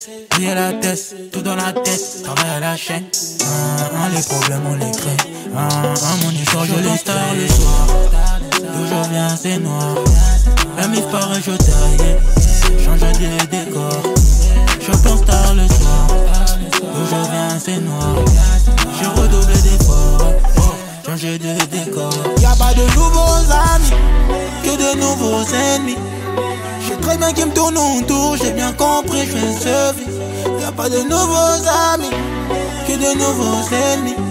J'ai la tête, tout dans la tête, travaille à la chaîne. Les problèmes on les crée. Mon histoire je les stars le soir. D'où je viens c'est noir. La mif paraît je taille. Change de décor. Je pense tard le soir. D'où je viens c'est noir. J'ai redoublé d'efforts. Changer de décor. Y'a pas de nouveaux amis, que de nouveaux ennemis. J'sais très bien qu'ils me tournent autour, j'ai bien compris, j'fais ce vie. Y'a pas de nouveaux amis, que de nouveaux ennemis.